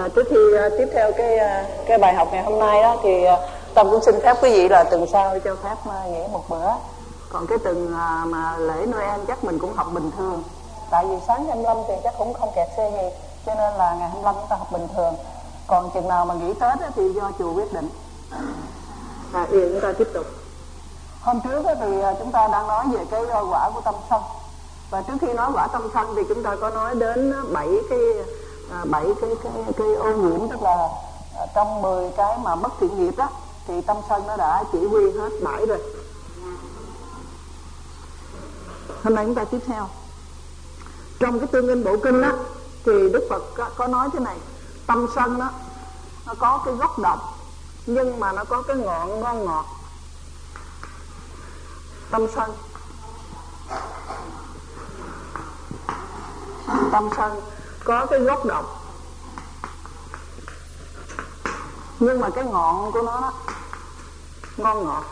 Trước khi tiếp theo cái bài học ngày hôm nay đó thì Tâm cũng xin phép quý vị là tuần sau cho phép nghỉ một bữa. Còn cái tuần mà lễ Noel chắc mình cũng học bình thường. Tại vì sáng 25 thì chắc cũng không kẹt xe gì, cho nên là ngày 25 chúng ta học bình thường. Còn chừng nào mà nghỉ Tết thì do chùa quyết định. Bây giờ chúng ta tiếp tục. Hôm trước thì chúng ta đang nói về cái quả của tâm sân. Và trước khi nói quả tâm sân thì chúng ta có nói đến 7 cái ô nhiễm, tức là trong 10 cái mà mất thiện nghiệp đó thì tâm sân nó đã chỉ huy hết 7 rồi. Hôm nay chúng ta tiếp theo. Trong cái Tương Ưng Bộ Kinh đó thì Đức Phật có nói thế này: tâm sân đó nó có cái gốc độc nhưng mà nó có cái ngọn ngon ngọt. Tâm sân có cái gốc độc nhưng mà cái ngọn của nó đó ngon ngọt.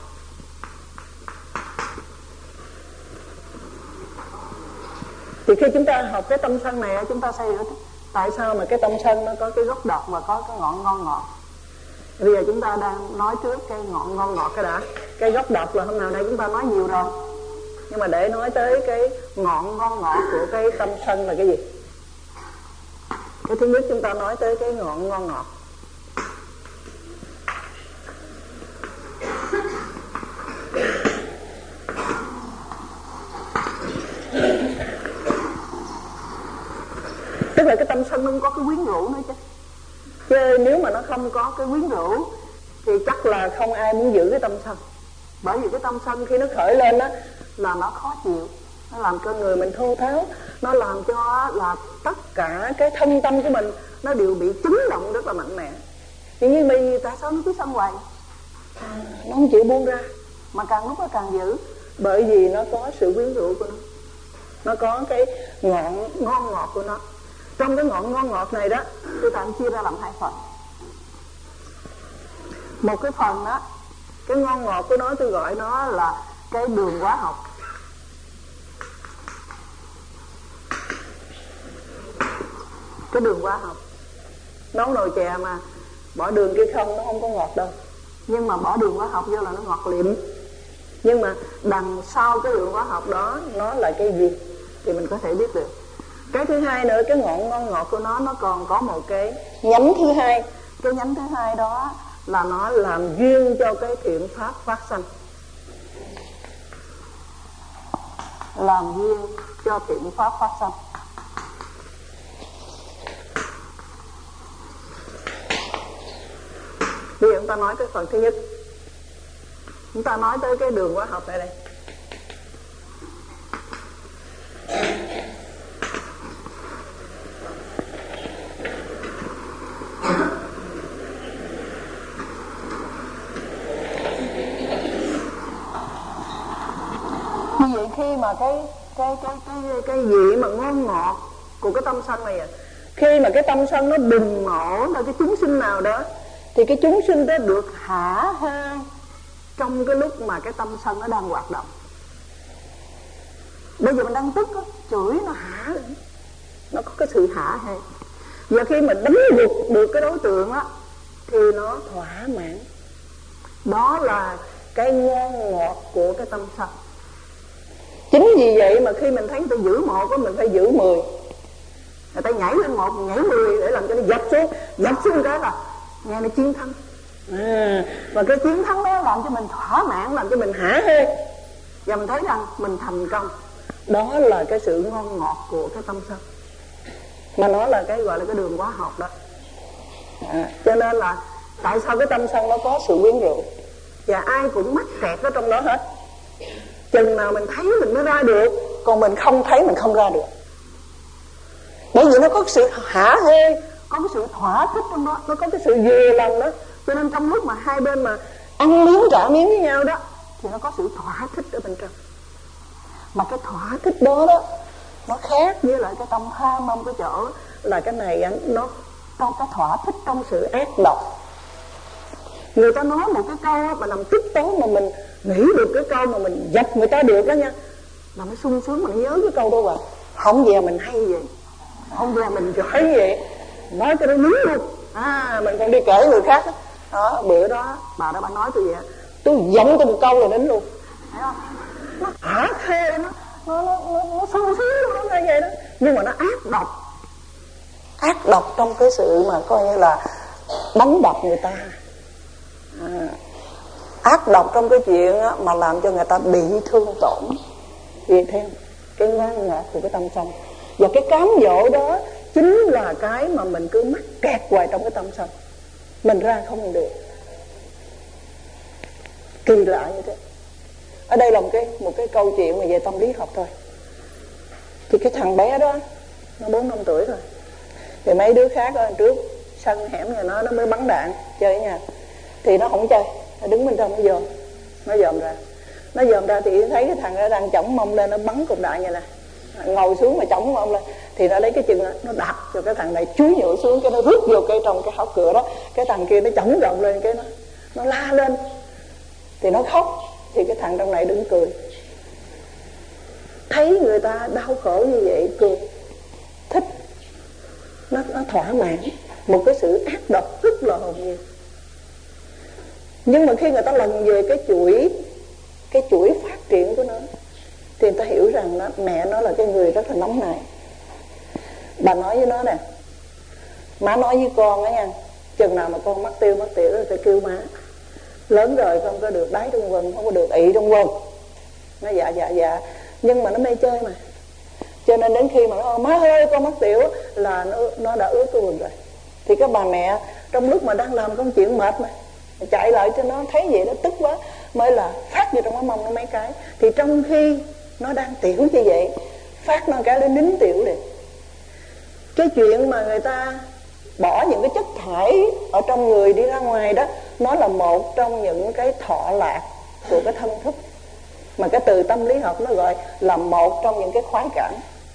Thì khi chúng ta học cái tâm sân này chúng ta sẽ hiểu tại sao mà cái tâm sân nó có cái gốc độc và có cái ngọn ngon ngọt. Bây giờ chúng ta đang nói trước cái ngọn ngon ngọt cái đã. Cái gốc độc là hôm nào đây chúng ta nói nhiều rồi. Nhưng mà để nói tới cái ngọn ngon ngọt của cái tâm sân là cái gì? Cái thứ nhất chúng ta nói tới cái ngọn ngon ngọt. Tức là cái tâm sân nó không có cái quyến rũ nữa chứ. Chứ nếu mà nó không có cái quyến rũ thì chắc là không ai muốn giữ cái tâm sân. Bởi vì cái tâm sân khi nó khởi lên đó là nó khó chịu, nó làm cho người mình thô tháo, nó làm cho là tất cả cái thân tâm của mình nó đều bị chấn động rất là mạnh mẽ. Tuy nhiên vì tại sao nó cứ sân hoài, nó không chịu buông ra mà càng lúc nó càng giữ? Bởi vì nó có sự quyến rũ của nó có cái ngọn ngon ngọt của nó. Trong cái ngọn ngon ngọt này đó tôi tạm chia ra làm 2 phần. Một cái phần đó, cái ngon ngọt của nó tôi gọi nó là cái đường hóa học. Cái đường hóa học. Nấu nồi chè mà bỏ đường kia không nó không có ngọt đâu. Nhưng mà bỏ đường hóa học vô là nó ngọt liệm. Nhưng mà đằng sau cái đường hóa học đó nó là cái gì thì mình có thể biết được. Cái thứ hai nữa, cái ngọn ngon ngọt của nó còn có một cái nhánh thứ hai. Cái nhánh thứ hai đó là nó làm duyên cho cái thiện pháp phát sanh. Làm duyên cho thiện pháp phát sanh. Bây giờ chúng ta nói cái phần thứ nhất. Chúng ta nói tới cái đường hóa học này đây. Như vậy khi mà cái gì mà ngon ngọt của cái tâm sân này khi mà cái tâm sân nó bùng nổ ra cái chúng sinh nào đó thì cái chúng sinh đó được hả hê trong cái lúc mà cái tâm sân nó đang hoạt động. Bây giờ mình đang tức đó, chửi nó hả, nó có cái sự hả hê. Và khi mà đánh gục được cái đối tượng á thì nó thỏa mãn. Đó là cái ngon ngọt của cái tâm sân. Chính vì vậy mà khi mình thấy người ta giữ một đó, mình phải giữ 10. Người ta nhảy lên một, nhảy 10 để làm cho nó dập xuống cái là nghe nó chiến thắng. Và cái chiến thắng đó làm cho mình thỏa mãn, làm cho mình hả hê. Và mình thấy rằng mình thành công. Đó là cái sự ngon ngọt của cái tâm sân. Mà nó là cái gọi là cái đường hóa học đó. Cho nên là tại sao cái tâm sân nó có sự quyến rũ. Và ai cũng mắc kẹt ở trong đó hết. Chừng nào mình thấy mình mới ra được, còn mình không thấy mình không ra được. Bởi vì nó có sự hả hê, có cái sự thỏa thích trong đó, nó có cái sự vừa lòng đó. Cho nên trong lúc mà hai bên mà ăn miếng trả miếng với nhau đó thì nó có sự thỏa thích ở bên trong. Mà cái thỏa thích đó đó nó khác với lại cái tâm tham mong cái chỗ là cái này nó có cái thỏa thích trong sự ác độc. Người ta nói một cái câu mà làm tức tối mà mình nghĩ được cái câu mà mình dập người ta được đó nha, là nó sung sướng mà nó nhớ cái câu đó rồi. Không về mình hay vậy, không về mình giỏi vậy, nói cho nó đúng luôn. Mình còn đi kể người khác đó. Bữa đó bà đó bà nói tôi vậy, tôi giọng tôi một câu rồi đến luôn, thấy không? Nó hả khê, nó sâu xí luôn, nó như vậy đó. Nhưng mà nó ác độc trong cái sự mà coi như là đánh đập người ta, ác độc trong cái chuyện mà làm cho người ta bị thương tổn vì theo cái ngoan ngọt của cái tâm sân. Và cái cám dỗ đó chính là cái mà mình cứ mắc kẹt hoài trong cái tâm sân, mình ra không được. Kỳ lạ như thế. Ở đây là một cái câu chuyện mà về tâm lý học thôi. Thì cái thằng bé đó nó 4-5 tuổi rồi, thì mấy đứa khác ở trước sân hẻm nhà nó mới bắn đạn chơi ở nhà, thì nó không chơi, nó đứng bên trong nó dòm ra thì thấy cái thằng đó đang chổng mông lên, nó bắn cục đạn vậy nè, ngồi xuống mà chổng mông lên, thì nó lấy cái chân nó đạp cho cái thằng này chúi nhựa xuống, cái nó rút vô cái trong cái hốc cửa đó. Cái thằng kia nó chổng rộng lên, cái nó la lên, thì nó khóc. Thì cái thằng trong này đứng cười, thấy người ta đau khổ như vậy cười, thích, nó thỏa mãn một cái sự ác độc rất là hồn nhiên. Nhưng mà khi người ta lần về cái chuỗi phát triển của nó, thì người ta hiểu rằng mẹ nó là cái người rất là nóng nảy. Bà nói với nó nè, má nói với con á nha, chừng nào mà con mắc tiêu rồi phải kêu má. Lớn rồi không có được đái trong quần, không có được ị trong quần. Nó dạ, nhưng mà nó mê chơi mà, cho nên đến khi mà nó má ơi con mắc tiểu là nó đã ướt cái quần rồi. Thì các bà mẹ trong lúc mà đang làm công chuyện mệt mà chạy lại cho nó, thấy vậy nó tức quá, mới là phát vô trong cái mông nó mấy cái. Thì trong khi nó đang tiểu như vậy, phát nó cái lên nín tiểu liền. Cái chuyện mà người ta bỏ những cái chất thải ở trong người đi ra ngoài đó, nó là một trong những cái thọ lạc của cái thân thức, mà cái từ tâm lý học nó gọi là một trong những cái khoái cảm.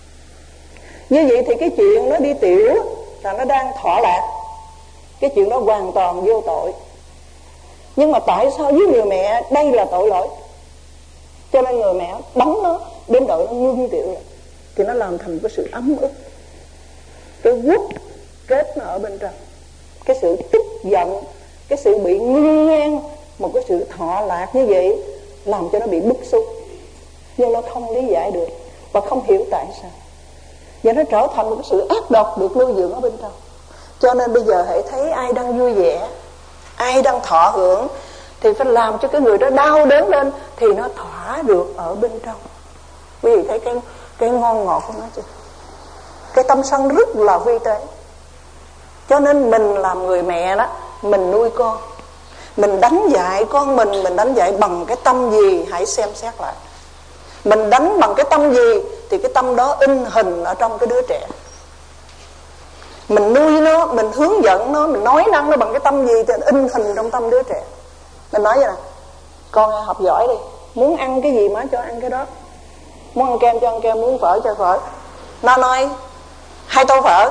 Như vậy thì cái chuyện nó đi tiểu là nó đang thọ lạc, cái chuyện đó hoàn toàn vô tội. Nhưng mà tại sao với người mẹ đây là tội lỗi, cho nên người mẹ bắn nó đến độ nó ngưng tiểu rồi, thì nó làm thành cái sự ấm ức, cái quất kết nó ở bên trong, cái sự tức giận, cái sự bị ngưng ngang một cái sự thọ lạc như vậy, làm cho nó bị bức xúc, nhưng nó không lý giải được và không hiểu tại sao, và nó trở thành một cái sự ác độc được nuôi dưỡng ở bên trong. Cho nên bây giờ hãy thấy ai đang vui vẻ, ai đang thọ hưởng, thì phải làm cho cái người đó đau đớn lên, thì nó thỏa được ở bên trong. Quý vị thấy cái ngon ngọt của nó chưa? Cái tâm sân rất là vi tế. Cho nên mình làm người mẹ đó, mình nuôi con, mình đánh dạy con mình đánh dạy bằng cái tâm gì? Hãy xem xét lại. Mình đánh bằng cái tâm gì thì cái tâm đó in hình ở trong cái đứa trẻ. Mình nuôi nó, mình hướng dẫn nó, mình nói năng nó bằng cái tâm gì thì in hình trong tâm đứa trẻ. Mình nói vậy nè, con học giỏi đi, muốn ăn cái gì má cho ăn cái đó, muốn ăn kem cho ăn kem, muốn phở cho phở. Nó nói 2 tô phở,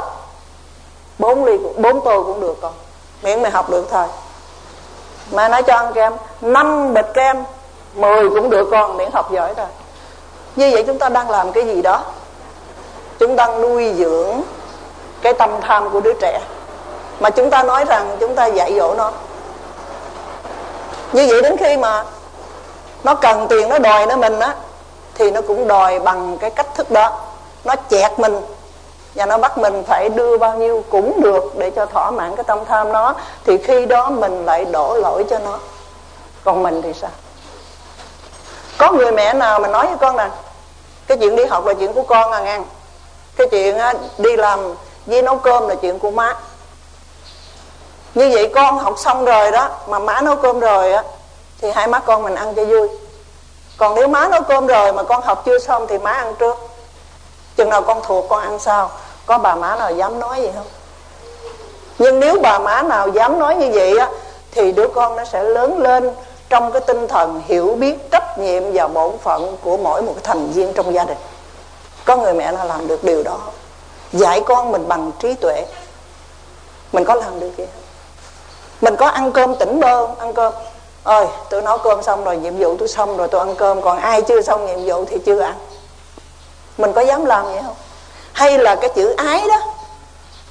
4 tô cũng được con, miễn mày học được thôi. Mà nói cho ăn kem 5 bịch kem, 10 cũng được con, miễn học giỏi thôi. Như vậy chúng ta đang làm cái gì đó? Chúng ta nuôi dưỡng cái tâm tham của đứa trẻ, mà chúng ta nói rằng chúng ta dạy dỗ nó. Như vậy đến khi mà nó cần tiền, nó đòi nó mình á, thì nó cũng đòi bằng cái cách thức đó. Nó chẹt mình và nó bắt mình phải đưa bao nhiêu cũng được để cho thỏa mãn cái tâm tham nó. Thì khi đó mình lại đổ lỗi cho nó. Còn mình thì sao? Có người mẹ nào mà nói với con nè, cái chuyện đi học là chuyện của con à nghe, cái chuyện đi làm với nấu cơm là chuyện của má. Như vậy con học xong rồi đó, mà má nấu cơm rồi á, thì hai má con mình ăn cho vui. Còn nếu má nấu cơm rồi mà con học chưa xong thì má ăn trước. Chừng nào con thuộc con ăn sau. Có bà má nào dám nói vậy không? Nhưng nếu bà má nào dám nói như vậy á, thì đứa con nó sẽ lớn lên trong cái tinh thần hiểu biết trách nhiệm và bổn phận của mỗi một thành viên trong gia đình. Có người mẹ nào làm được điều đó không? Dạy con mình bằng trí tuệ. Mình có làm được vậy không? Mình có ăn cơm tỉnh bơ không? Ăn cơm, ơi tôi nấu cơm xong rồi, nhiệm vụ tôi xong rồi tôi ăn cơm, còn ai chưa xong nhiệm vụ thì chưa ăn. Mình có dám làm vậy không? Hay là cái chữ ái đó,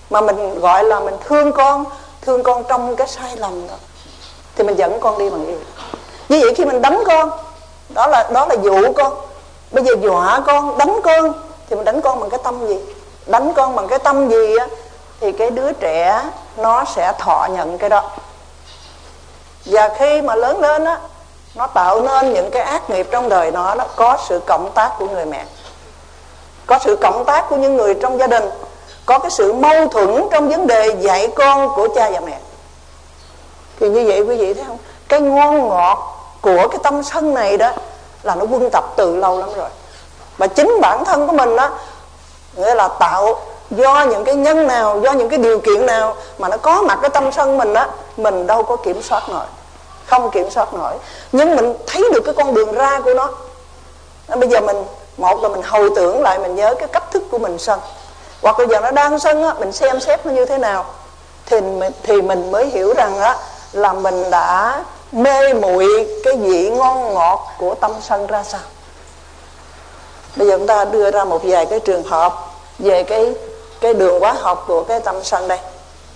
mà mình gọi là mình thương con trong cái sai lầm đó, thì mình dẫn con đi bằng yêu. Như vậy khi mình đánh con, đó là dụ con. Bây giờ dọa con, đánh con, thì mình đánh con bằng cái tâm gì? Đánh con bằng cái tâm gì á, thì cái đứa trẻ nó sẽ thọ nhận cái đó. Và khi mà lớn lên á, nó tạo nên những cái ác nghiệp trong đời nó có sự cộng tác của người mẹ, có sự cộng tác của những người trong gia đình, có cái sự mâu thuẫn trong vấn đề dạy con của cha và mẹ. Thì như vậy quý vị thấy không, cái ngon ngọt của cái tâm sân này đó là nó quân tập từ lâu lắm rồi. Và chính bản thân của mình đó, nghĩa là tạo do những cái nhân nào, do những cái điều kiện nào mà nó có mặt cái tâm sân mình đó, mình đâu có kiểm soát nổi, không kiểm soát nổi. Nhưng mình thấy được cái con đường ra của nó. Bây giờ mình, một là mình hồi tưởng lại, mình nhớ cái cách thức của mình sân, hoặc là giờ nó đang sân á, mình xem xét nó như thế nào, thì mình mới hiểu rằng á, là mình đã mê muội cái vị ngon ngọt của tâm sân ra sao. Bây giờ chúng ta đưa ra một vài cái trường hợp về cái đường hóa học của cái tâm sân đây.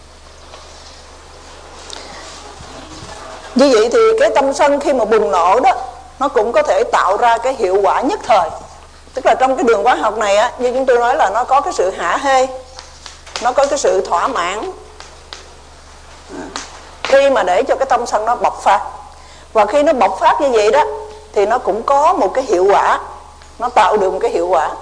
Như vậy thì cái tâm sân khi mà bùng nổ đó, nó cũng có thể tạo ra cái hiệu quả nhất thời. Tức là trong cái đường hóa học này á, như chúng tôi nói là nó có cái sự hả hê, nó có cái sự thỏa mãn khi mà để cho cái tâm sân nó bộc phát. Và khi nó bộc phát như vậy đó, thì nó cũng có một cái hiệu quả, nó tạo được một cái hiệu quả.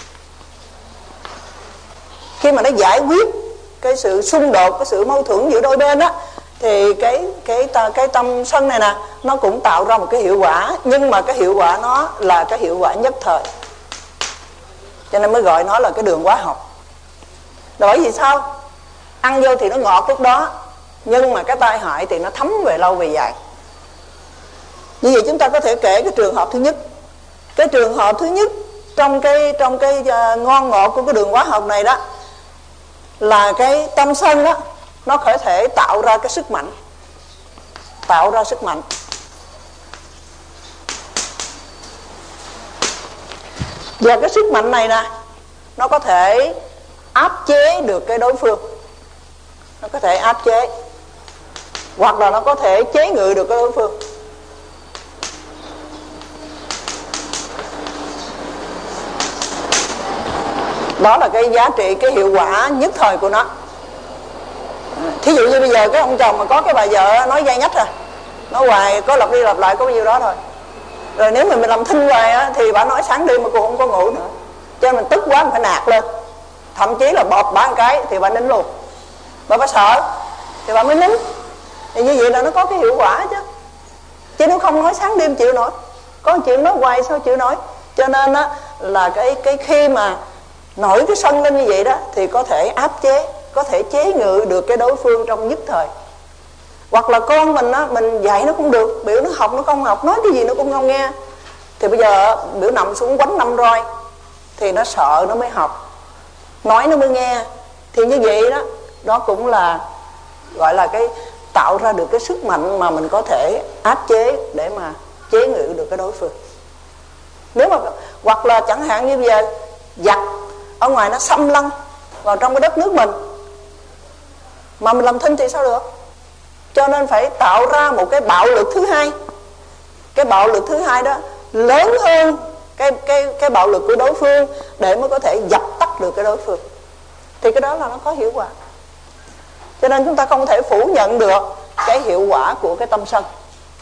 Khi mà nó giải quyết cái sự xung đột, cái sự mâu thuẫn giữa đôi bên á, thì cái tâm sân này nè, nó cũng tạo ra một cái hiệu quả. Nhưng mà cái hiệu quả nó là cái hiệu quả nhất thời, cho nên mới gọi nó là cái đường hóa học. Bởi vì sao? Ăn vô thì nó ngọt lúc đó, nhưng mà cái tai hại thì nó thấm về lâu về dài. Như vậy chúng ta có thể kể cái trường hợp thứ nhất. Cái trường hợp thứ nhất trong cái ngon ngọt của cái đường hóa học này đó, là cái tâm sân đó, nó có thể tạo ra cái sức mạnh, tạo ra sức mạnh. Và cái sức mạnh này nè, nó có thể áp chế được cái đối phương, nó có thể áp chế, hoặc là nó có thể chế ngự được cái đối phương. Đó là cái giá trị, cái hiệu quả nhất thời của nó. Thí dụ như bây giờ cái ông chồng mà có cái bà vợ nói dai nhách nói hoài, có lặp đi lặp lại có bao nhiêu đó thôi. Rồi nếu mình làm thinh hoài á, thì bà nói sáng đêm mà cô không có ngủ nữa, cho nên mình tức quá mình phải nạt lên, thậm chí là bọt bà một cái thì bà nín luôn. Bà sợ thì bà mới nín. Thì như vậy là nó có cái hiệu quả chứ nó không nói sáng đêm chịu nổi, có chuyện nói hoài sao chịu nổi. Cho nên á, là cái khi mà nổi cái sân lên như vậy đó, thì có thể áp chế, có thể chế ngự được cái đối phương trong nhất thời. Hoặc là con mình á, mình dạy nó không được, biểu nó học nó không học, nói cái gì nó cũng không nghe, thì bây giờ biểu nằm xuống quánh 5 roi thì nó sợ nó mới học, nói nó mới nghe. Thì như vậy đó, đó cũng là gọi là cái tạo ra được cái sức mạnh mà mình có thể áp chế để mà chế ngự được cái đối phương. Nếu mà hoặc là chẳng hạn như bây giờ giặc ở ngoài nó xâm lăng vào trong cái đất nước mình, mà mình làm thinh thì sao được. Cho nên phải tạo ra một cái bạo lực thứ hai. Cái bạo lực thứ hai đó lớn hơn cái bạo lực của đối phương, để mới có thể dập tắt được cái đối phương. Thì cái đó là nó có hiệu quả. Cho nên chúng ta không thể phủ nhận được cái hiệu quả của cái tâm sân.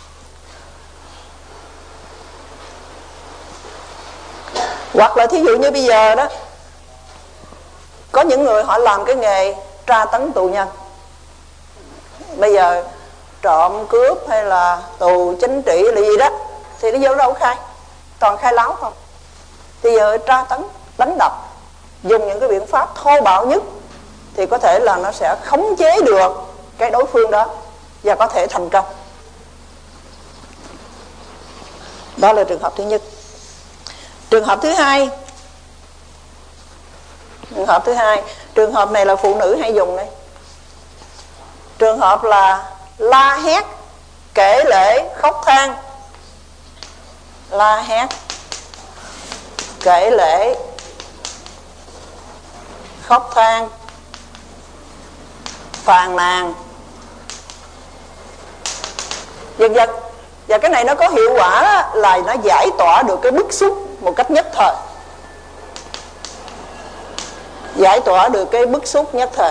Hoặc là thí dụ như bây giờ đó, có những người họ làm cái nghề tra tấn tù nhân. Bây giờ trộm cướp hay là tù chính trị là gì đó, thì nó vô đâu khai, toàn khai láo không. Thì giờ tra tấn, đánh đập, dùng những cái biện pháp thô bạo nhất, thì có thể là nó sẽ khống chế được cái đối phương đó và có thể thành công. Đó là trường hợp thứ nhất. Trường hợp thứ hai, trường hợp này là phụ nữ hay dùng đấy. Trường hợp là la hét, kể lể, khóc than. La hét, kể lể, khóc than. phàn nàn, vân vân. Và cái này nó có hiệu quả là nó giải tỏa được cái bức xúc một cách nhất thời, giải tỏa được cái bức xúc nhất thời.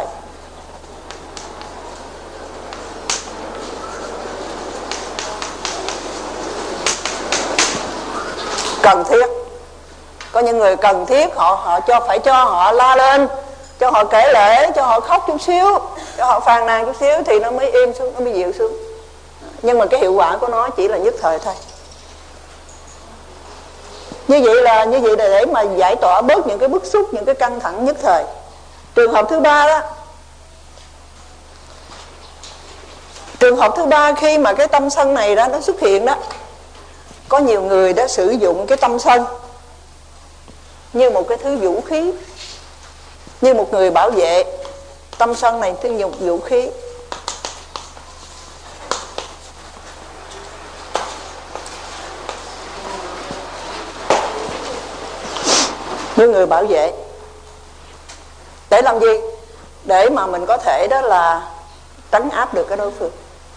Cần thiết, có những người cần thiết họ phải cho họ la lên, cho họ kể lể, cho họ khóc chút xíu, cho họ phàn nàn chút xíu thì nó mới im xuống, nó mới dịu xuống. Nhưng mà cái hiệu quả của nó chỉ là nhất thời thôi. Như vậy là để mà giải tỏa bớt những cái bức xúc, những cái căng thẳng nhất thời. Trường hợp thứ ba đó, trường hợp thứ ba khi mà cái tâm sân này đó nó xuất hiện đó, có nhiều người đã sử dụng cái tâm sân như một cái thứ vũ khí, như một người bảo vệ. Tâm sân này thứ một vũ khí, như người bảo vệ. Để làm gì? Để mà mình có thể đó là trấn áp được cái đối phương.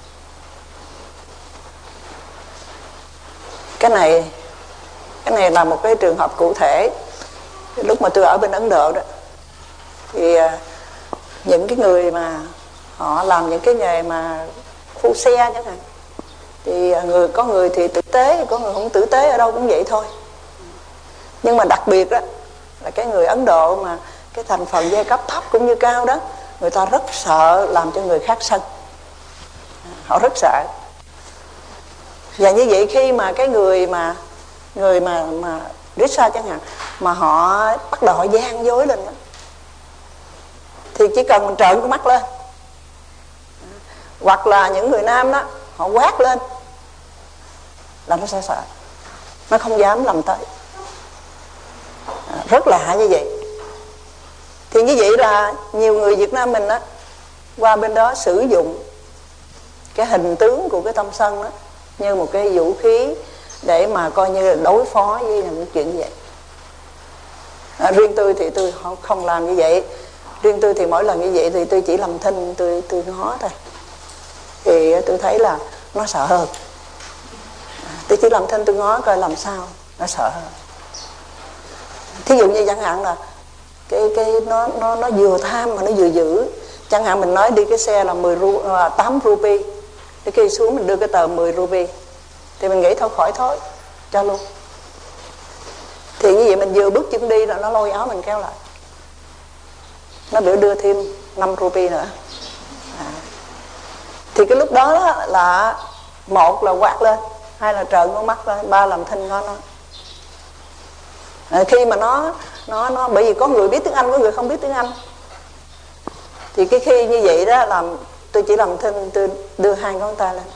Cái này là một cái trường hợp cụ thể. Lúc mà tôi ở bên Ấn Độ đó, thì những cái người mà họ làm những cái nghề mà phu xe chẳng hạn, thì có người thì tử tế, có người không tử tế, ở đâu cũng vậy thôi. Nhưng mà đặc biệt đó là cái người Ấn Độ mà cái thành phần giai cấp thấp cũng như cao đó, người ta rất sợ làm cho người khác sân, họ rất sợ. Và như vậy khi mà cái người mà Risa chẳng hạn, mà họ bắt đầu họ gian dối lên đó, thì chỉ cần mình trợn cái mắt lên, hoặc là những người nam đó họ quát lên là nó sẽ sợ, nó không dám làm tới. Rất lạ như vậy. Thì như vậy là nhiều người Việt Nam mình đó qua bên đó sử dụng cái hình tướng của cái tâm sân đó như một cái vũ khí để mà coi như là đối phó với những chuyện như vậy. Riêng tôi thì tôi không làm như vậy. Riêng tôi thì mỗi lần như vậy thì tôi chỉ làm thinh, tôi ngó thôi. Thì tôi thấy là nó sợ hơn. Tôi chỉ làm thinh, tôi ngó coi làm sao, nó sợ hơn. Thí dụ như chẳng hạn là nó vừa tham mà nó vừa giữ. Chẳng hạn mình nói đi cái xe là 8 rupee, thì khi xuống mình đưa cái tờ 10 rupee, thì mình nghĩ thôi khỏi thôi, cho luôn. Thì như vậy mình vừa bước chân đi là nó lôi áo mình kéo lại, nó biểu đưa thêm 5 rupee nữa. Thì cái lúc đó là một là quát lên, hai là trợn con mắt lên, ba làm thinh nó. Khi mà nó bởi vì có người biết tiếng Anh, có người không biết tiếng Anh, thì cái khi như vậy đó làm tôi chỉ làm thinh, tôi đưa hai ngón tay lên,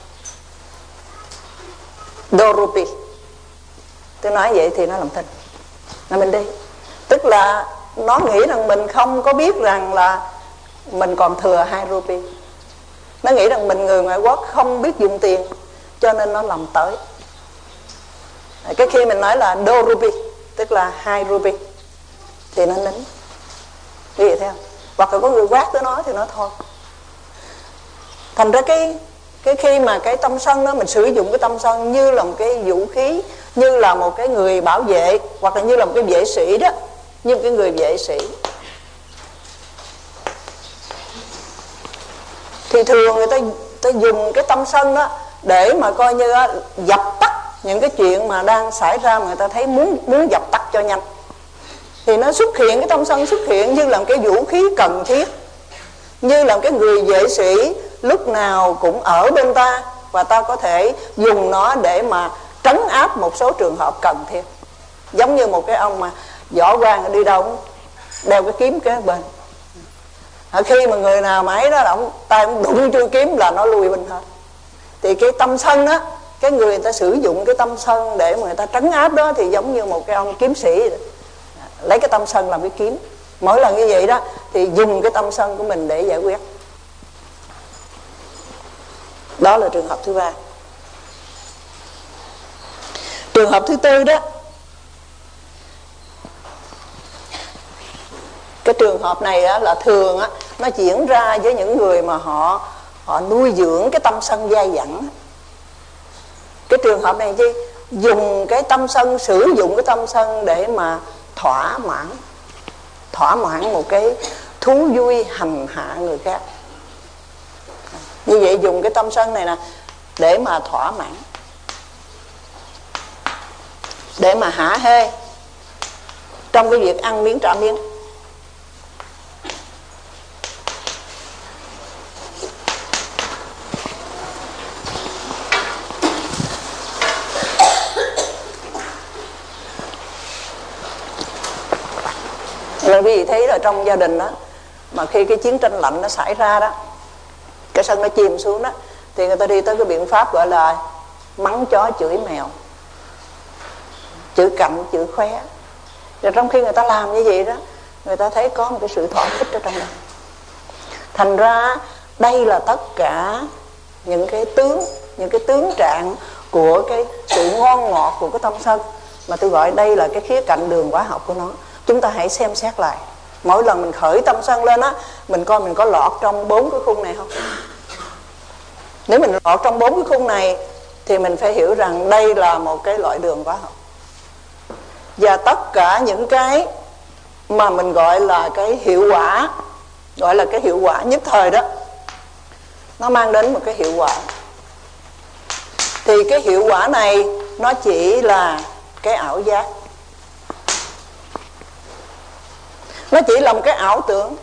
đô rupee, tôi nói vậy thì nó làm thinh, là mình đi. Tức là nó nghĩ rằng mình không có biết rằng là mình còn thừa 2 rupee. Nó nghĩ rằng mình người ngoại quốc không biết dùng tiền, cho nên nó làm tới. Cái khi mình nói là đô rupee, tức là 2 rupee, thì nó nín. Như vậy thấy không? Hoặc là có người quát tới nó thì nó thôi. Thành ra cái khi mà cái tâm sân đó, mình sử dụng cái tâm sân như là một cái vũ khí, như là một cái người bảo vệ, hoặc là như là một cái vệ sĩ đó, như một cái người vệ sĩ. Thì thường người ta dùng cái tâm sân đó để mà coi như dập tắt những cái chuyện mà đang xảy ra mà người ta thấy muốn dập tắt cho nhanh. Thì nó xuất hiện, cái tâm sân xuất hiện như là một cái vũ khí cần thiết, như là một cái người vệ sĩ lúc nào cũng ở bên ta, và ta có thể dùng nó để mà trấn áp một số trường hợp cần thiết. Giống như một cái ông mà võ quan đi đâu cũng đeo cái kiếm kế bên. Khi mà người nào mà ấy đó, tay ông đụng chui kiếm là nó lui bên hết. Thì cái tâm sân đó, cái người ta sử dụng cái tâm sân để mà người ta trấn áp đó, thì giống như một cái ông kiếm sĩ lấy cái tâm sân làm cái kiếm. Mỗi lần như vậy đó thì dùng cái tâm sân của mình để giải quyết. Đó là trường hợp thứ ba. Trường hợp thứ tư đó, cái trường hợp này đó là thường á, nó diễn ra với những người mà họ nuôi dưỡng cái tâm sân dai dẳng. Cái trường hợp này chi? Dùng cái tâm sân, sử dụng cái tâm sân để mà thỏa mãn một cái thú vui hành hạ người khác. Như vậy dùng cái tâm sân này nè để mà thỏa mãn, để mà hả hê trong cái việc ăn miếng trả miếng. Nên quý vị thấy là trong gia đình đó, mà khi cái chiến tranh lạnh nó xảy ra đó, cái sân nó chìm xuống đó, thì người ta đi tới cái biện pháp gọi là mắng chó chửi mèo, chửi cạnh chửi khóe. Rồi trong khi người ta làm như vậy đó, người ta thấy có một cái sự thỏa thích ở trong đó. Thành ra đây là tất cả những cái tướng trạng của cái sự ngon ngọt của cái tâm sân, mà tôi gọi đây là cái khía cạnh đường hóa học của nó. Chúng ta hãy xem xét lại. Mỗi lần mình khởi tâm sân lên á, mình coi mình có lọt trong 4 cái khung này không. Nếu mình lọt trong 4 cái khung này thì mình phải hiểu rằng đây là một cái loại đường hóa học. Và tất cả những cái mà mình gọi là cái hiệu quả, gọi là cái hiệu quả nhất thời đó, nó mang đến một cái hiệu quả. Thì cái hiệu quả này nó chỉ là cái ảo giác, nó chỉ là một cái ảo tưởng.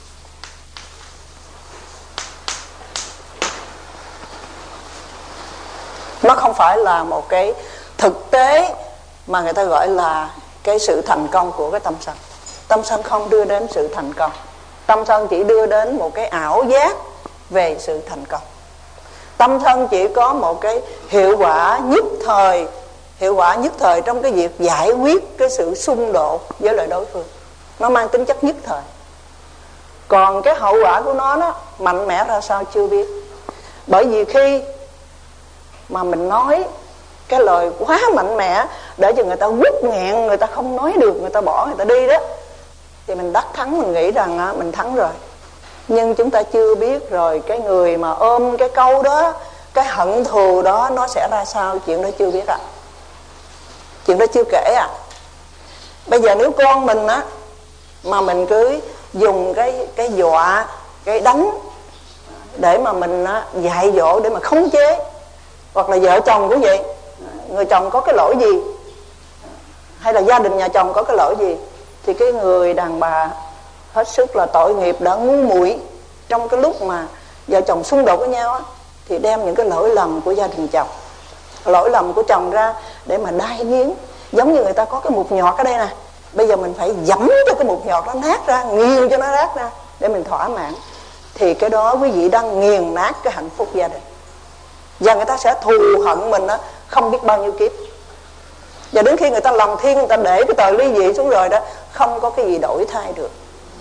Nó không phải là một cái thực tế mà người ta gọi là cái sự thành công của cái tâm sân. Tâm sân không đưa đến sự thành công. Tâm sân chỉ đưa đến một cái ảo giác về sự thành công. Tâm sân chỉ có một cái hiệu quả nhất thời trong cái việc giải quyết cái sự xung đột với lại đối phương. Nó mang tính chất nhất thời. Còn cái hậu quả của nó đó, mạnh mẽ ra sao chưa biết. Bởi vì khi mà mình nói cái lời quá mạnh mẽ để cho người ta quất nghẹn, người ta không nói được, người ta bỏ, người ta đi đó, thì mình đắc thắng, mình nghĩ rằng mình thắng rồi. Nhưng chúng ta chưa biết rồi cái người mà ôm cái câu đó, cái hận thù đó nó sẽ ra sao, chuyện đó chưa biết ạ. Chuyện đó chưa kể ạ. Bây giờ nếu con mình á mà mình cứ dùng cái dọa, cái đánh để mà mình dạy dỗ, để mà khống chế, hoặc là vợ chồng cũng vậy, người chồng có cái lỗi gì, hay là gia đình nhà chồng có cái lỗi gì, thì cái người đàn bà hết sức là tội nghiệp, đã ngu muội trong cái lúc mà vợ chồng xung đột với nhau á, thì đem những cái lỗi lầm của gia đình chồng, lỗi lầm của chồng ra để mà đai nghiến. Giống như người ta có cái mụt nhọt ở đây nè, bây giờ mình phải dẫm cho cái mụt nhọt nó nát ra, nghiền cho nó nát ra để mình thỏa mãn. Thì cái đó quý vị đang nghiền nát cái hạnh phúc gia đình. Và người ta sẽ thù hận mình đó, không biết bao nhiêu kiếp. Và đến khi người ta lòng thiên, người ta để cái tờ ly dị xuống rồi đó, không có cái gì đổi thay được.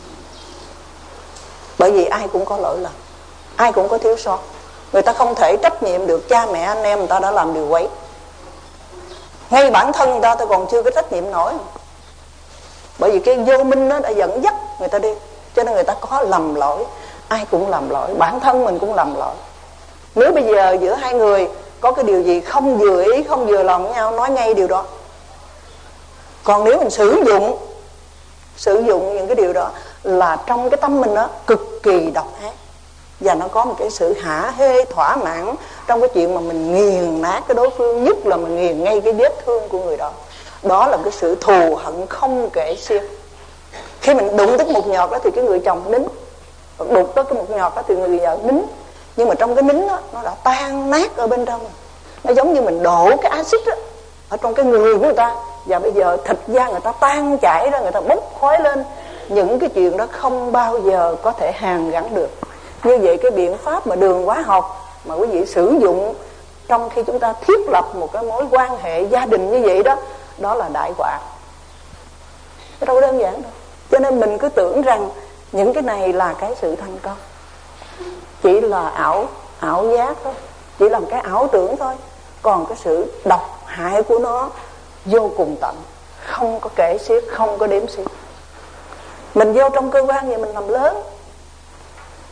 Bởi vì ai cũng có lỗi lầm, ai cũng có thiếu sót. Người ta không thể trách nhiệm được cha mẹ anh em người ta đã làm điều quấy. Ngay bản thân người ta còn chưa có trách nhiệm nổi. Bởi vì cái vô minh nó đã dẫn dắt người ta đi. Cho nên người ta có lầm lỗi. Ai cũng làm lỗi, bản thân mình cũng làm lỗi. Nếu bây giờ giữa hai người có cái điều gì không vừa ý, không vừa lòng với nhau, nói ngay điều đó. Còn nếu mình sử dụng những cái điều đó là trong cái tâm mình đó cực kỳ độc ác, và nó có một cái sự hả hê thỏa mãn trong cái chuyện mà mình nghiền nát cái đối phương, nhất là mình nghiền ngay cái vết thương của người đó. Đó là cái sự thù hận không kể xiết. Khi mình đụng tới một nhọt đó thì cái người chồng nín, đụng tới cái một nhọt đó thì người vợ nín. Nhưng mà trong cái nín đó, nó đã tan nát ở bên trong. Nó giống như mình đổ cái axit đó ở trong cái người của người ta, và bây giờ thịt da người ta tan chảy ra, người ta bốc khói lên. Những cái chuyện đó không bao giờ có thể hàn gắn được. Như vậy cái biện pháp mà đường hóa học mà quý vị sử dụng trong khi chúng ta thiết lập một cái mối quan hệ gia đình như vậy đó, đó là đại họa. Cái đâu đơn giản đâu. Cho nên mình cứ tưởng rằng những cái này là cái sự thành công, chỉ là ảo giác thôi, chỉ là một cái ảo tưởng thôi. Còn cái sự độc hại của nó vô cùng tận, không có kể xiết, không có đếm xiết. Mình vô trong cơ quan vậy mình làm lớn,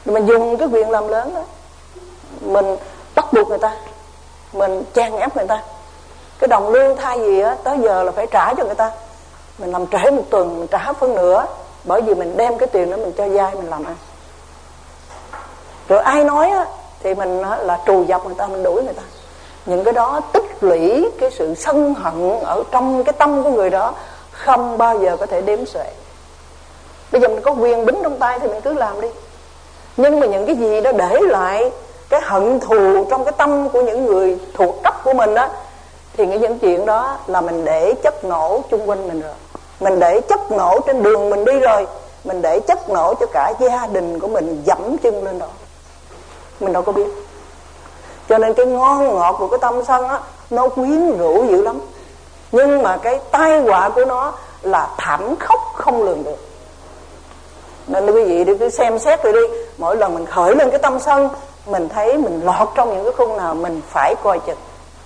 Mình dùng cái quyền làm lớn đó, mình bắt buộc người ta, mình chèn ép người ta. Cái đồng lương thay vì á, tới giờ là phải trả cho người ta, mình làm trễ một tuần mình trả phân nửa, bởi vì mình đem cái tiền đó mình cho dai mình làm ăn. Rồi ai nói á, thì mình là trù dập người ta, mình đuổi người ta. Những cái đó tích lũy cái sự sân hận ở trong cái tâm của người đó, không bao giờ có thể đếm xuể. Bây giờ mình có quyền bính trong tay thì mình cứ làm đi. Nhưng mà những cái gì đó để lại cái hận thù trong cái tâm của những người thuộc cấp của mình á, thì những chuyện đó là mình để chất nổ chung quanh mình rồi, mình để chất nổ trên đường mình đi rồi, mình để chất nổ cho cả gia đình của mình dẫm chân lên đó, mình đâu có biết. Cho nên cái ngon ngọt của cái tâm sân á, nó quyến rũ dữ lắm, nhưng mà cái tai họa của nó là thảm khốc không lường được. Nên quý vị đi cứ xem xét rồi đi, mỗi lần mình khởi lên cái tâm sân, mình thấy mình lọt trong những cái khung nào mình phải coi chừng.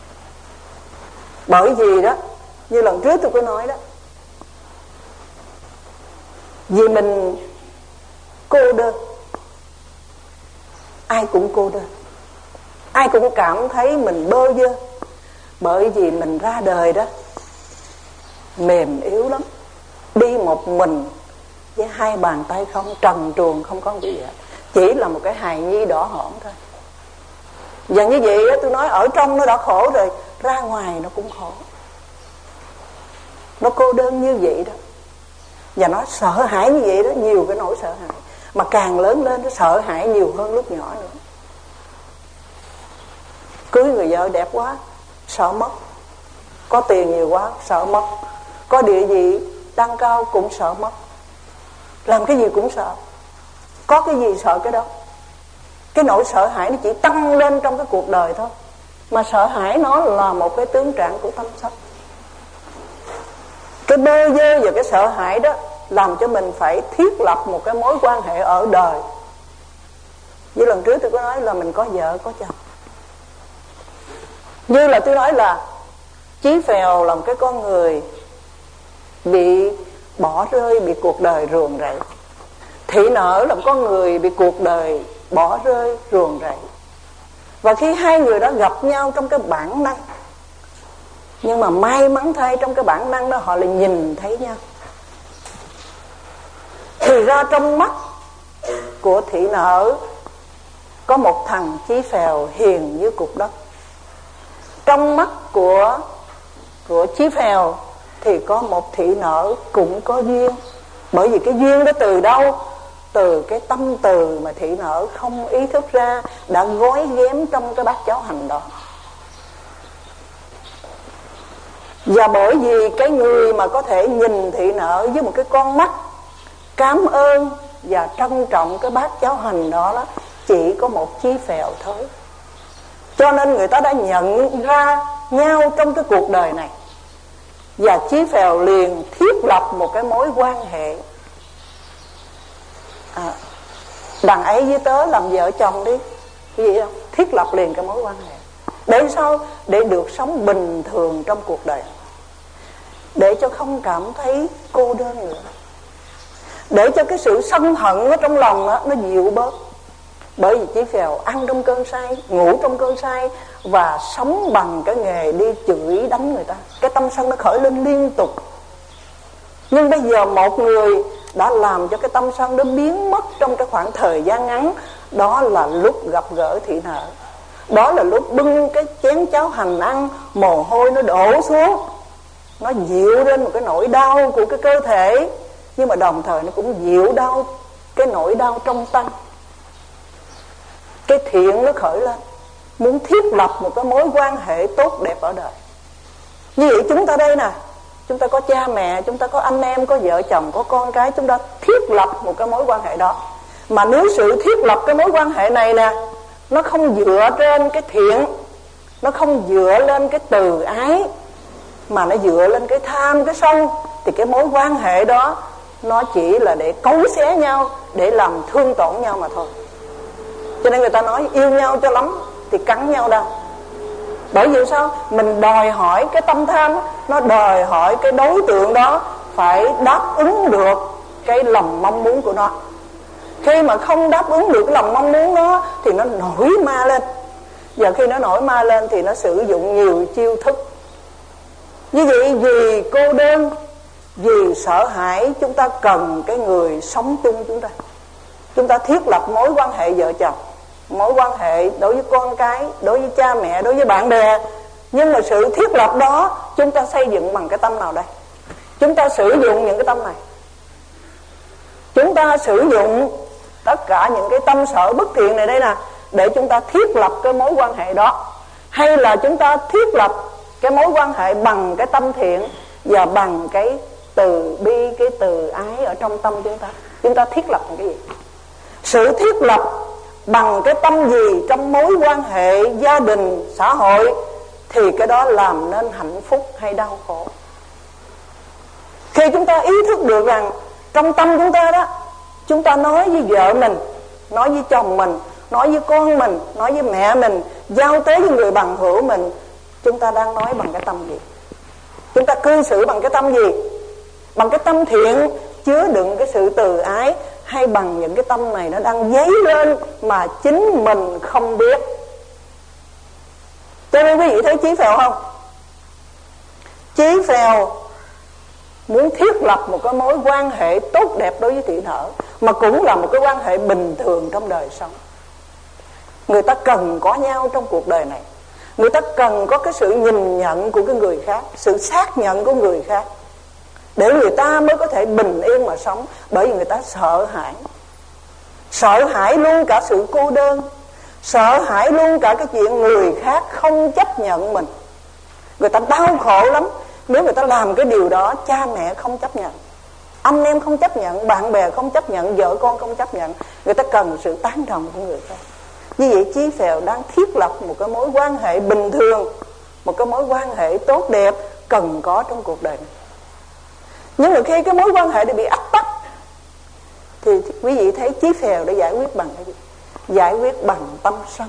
Bởi vì đó, như lần trước tôi có nói đó, vì mình cô đơn, ai cũng cô đơn, ai cũng cảm thấy mình bơ vơ. Bởi vì mình ra đời đó mềm yếu lắm, đi một mình với hai bàn tay không, trần truồng không có cái gì hết, chỉ là một cái hài nhi đỏ hỏn thôi. Và như vậy đó, tôi nói ở trong nó đã khổ rồi, ra ngoài nó cũng khổ. Nó cô đơn như vậy đó, và nó sợ hãi như vậy đó, nhiều cái nỗi sợ hãi. Mà càng lớn lên nó sợ hãi nhiều hơn lúc nhỏ nữa. Cưới người vợ đẹp quá sợ mất, có tiền nhiều quá sợ mất, có địa vị tăng cao cũng sợ mất, làm cái gì cũng sợ, có cái gì sợ cái đó. Cái nỗi sợ hãi nó chỉ tăng lên trong cái cuộc đời thôi, mà sợ hãi nó là một cái tướng trạng của tâm sân. Cái bơ vơ và cái sợ hãi đó làm cho mình phải thiết lập một cái mối quan hệ ở đời. Như lần trước tôi có nói là mình có vợ có chồng. Như là tôi nói là Chí Phèo là một cái con người bị bỏ rơi, bị cuộc đời ruồng rẫy. Thị Nở là một con người bị cuộc đời bỏ rơi, ruồng rẫy. Và khi hai người đó gặp nhau trong cái bản năng, nhưng mà may mắn thay trong cái bản năng đó họ lại nhìn thấy nhau, thì ra trong mắt của Thị Nở có một thằng Chí Phèo hiền như cục đất. Trong mắt của Chí Phèo thì có một Thị Nở cũng có duyên. Bởi vì cái duyên đó từ đâu? Từ cái tâm từ mà Thị Nở không ý thức ra đã gói ghém trong cái bát cháo hành đó. Và bởi vì cái người mà có thể nhìn Thị Nở với một cái con mắt cảm ơn và trân trọng cái bát cháo hành đó, chỉ có một Chí Phèo thôi. Cho nên người ta đã nhận ra nhau trong cái cuộc đời này. Và Chí Phèo liền thiết lập một cái mối quan hệ. Đàn ấy với tớ làm vợ chồng đi, cái gì không? Thiết lập liền cái mối quan hệ. Để sao? Để được sống bình thường trong cuộc đời, để cho không cảm thấy cô đơn nữa, để cho cái sự sân hận ở trong lòng đó, nó dịu bớt. Bởi vì Chí Phèo ăn trong cơn say, ngủ trong cơn say, và sống bằng cái nghề đi chửi đánh người ta. Cái tâm sân nó khởi lên liên tục. Nhưng bây giờ một người đã làm cho cái tâm sân nó biến mất trong cái khoảng thời gian ngắn. Đó là lúc gặp gỡ Thị Nở, đó là lúc bưng cái chén cháo hành ăn, mồ hôi nó đổ xuống, nó dịu lên một cái nỗi đau của cái cơ thể, nhưng mà đồng thời nó cũng dịu đau cái nỗi đau trong tâm. Cái thiện nó khởi lên, muốn thiết lập một cái mối quan hệ tốt đẹp ở đời. Như vậy chúng ta đây nè, chúng ta có cha mẹ, chúng ta có anh em, có vợ chồng, có con cái, chúng ta thiết lập một cái mối quan hệ đó. Mà nếu sự thiết lập cái mối quan hệ này nè, nó không dựa trên cái thiện, nó không dựa lên cái từ ái, mà nó dựa lên cái tham, cái sân, thì cái mối quan hệ đó nó chỉ là để cấu xé nhau, để làm thương tổn nhau mà thôi. Cho nên người ta nói yêu nhau cho lắm thì cắn nhau đâu. Bởi vì sao? Mình đòi hỏi cái tâm tham, nó đòi hỏi cái đối tượng đó phải đáp ứng được cái lòng mong muốn của nó. Khi mà không đáp ứng được cái lòng mong muốn đó thì nó nổi ma lên. Và khi nó nổi ma lên thì nó sử dụng nhiều chiêu thức. Như vậy vì cô đơn, vì sợ hãi, chúng ta cần cái người sống chung chúng ta. Chúng ta thiết lập mối quan hệ vợ chồng, mối quan hệ đối với con cái, đối với cha mẹ, đối với bạn bè. Nhưng mà sự thiết lập đó chúng ta xây dựng bằng cái tâm nào đây? Chúng ta sử dụng những cái tâm này. Chúng ta sử dụng tất cả những cái tâm sở bất thiện này đây nè, để chúng ta thiết lập cái mối quan hệ đó. Hay là chúng ta thiết lập cái mối quan hệ bằng cái tâm thiện và bằng cái từ bi, cái từ ái ở trong tâm chúng ta. Chúng ta thiết lập bằng cái gì? Sự thiết lập bằng cái tâm gì trong mối quan hệ gia đình, xã hội thì cái đó làm nên hạnh phúc hay đau khổ. Khi chúng ta ý thức được rằng trong tâm chúng ta đó, chúng ta nói với vợ mình, nói với chồng mình, nói với con mình, nói với mẹ mình, giao tế với người bằng hữu mình, chúng ta đang nói bằng cái tâm gì? Chúng ta cư xử bằng cái tâm gì? Bằng cái tâm thiện chứa đựng cái sự từ ái, hay bằng những cái tâm này nó đang dấy lên mà chính mình không biết? Cho nên quý vị thấy Chí Phèo không? Chí Phèo muốn thiết lập một cái mối quan hệ tốt đẹp đối với Thị Nở, mà cũng là một cái quan hệ bình thường trong đời sống. Người ta cần có nhau trong cuộc đời này. Người ta cần có cái sự nhìn nhận của cái người khác, sự xác nhận của người khác, để người ta mới có thể bình yên mà sống. Bởi vì người ta sợ hãi. Sợ hãi luôn cả sự cô đơn, sợ hãi luôn cả cái chuyện người khác không chấp nhận mình. Người ta đau khổ lắm nếu người ta làm cái điều đó. Cha mẹ không chấp nhận, anh em không chấp nhận, bạn bè không chấp nhận, vợ con không chấp nhận. Người ta cần sự tán đồng của người khác. Như vậy Chí Phèo đang thiết lập một cái mối quan hệ bình thường, một cái mối quan hệ tốt đẹp cần có trong cuộc đời này. Nhưng mà khi cái mối quan hệ đã bị ách tắc thì quý vị thấy Chí Phèo đã giải quyết bằng cái gì? Giải quyết bằng tâm sân.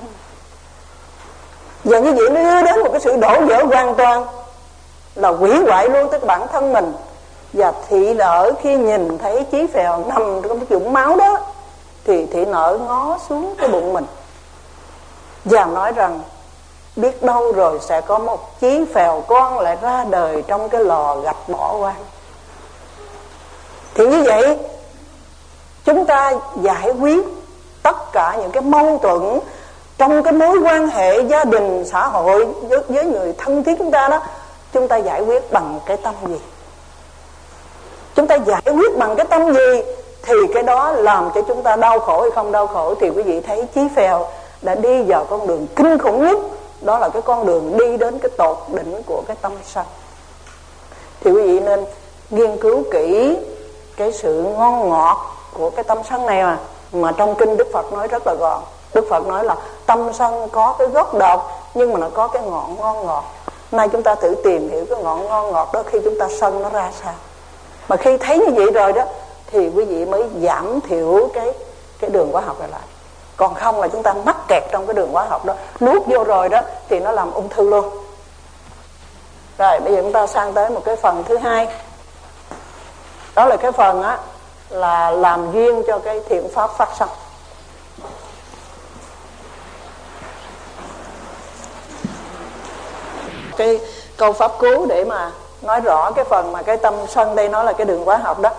Và như vậy nó đưa đến một cái sự đổ vỡ hoàn toàn, là hủy hoại luôn tới bản thân mình. Và Thị Nở khi nhìn thấy Chí Phèo nằm trong cái vũng máu đó thì Thị Nở ngó xuống cái bụng mình và nói rằng biết đâu rồi sẽ có một Chí Phèo con lại ra đời trong cái lò gạch bỏ hoang. Thì như vậy chúng ta giải quyết tất cả những cái mâu thuẫn trong cái mối quan hệ gia đình, xã hội với người thân thiết chúng ta đó, chúng ta giải quyết bằng cái tâm gì? Chúng ta giải quyết bằng cái tâm gì thì cái đó làm cho chúng ta đau khổ hay không đau khổ. Thì quý vị thấy Chí Phèo đã đi vào con đường kinh khủng nhất, đó là cái con đường đi đến cái tột đỉnh của cái tâm sân. Thì quý vị nên nghiên cứu kỹ cái sự ngon ngọt của cái tâm sân này mà trong kinh Đức Phật nói rất là gọn. Đức Phật nói là tâm sân có cái gốc độc, nhưng mà nó có cái ngọn ngon ngọt. Nay chúng ta thử tìm hiểu cái ngọn ngon ngọt đó khi chúng ta sân nó ra sao. Mà khi thấy như vậy rồi đó thì quý vị mới giảm thiểu cái đường hóa học này lại. Còn không là chúng ta mắc kẹt trong cái đường hóa học đó, nuốt vô rồi đó thì nó làm ung thư luôn. Rồi bây giờ chúng ta sang tới một cái phần thứ hai. Đó là cái phần á là làm duyên cho cái thiện pháp phát sinh. Cái câu pháp cú để mà nói rõ cái phần mà cái tâm sân đây nó là cái đường hóa học đó.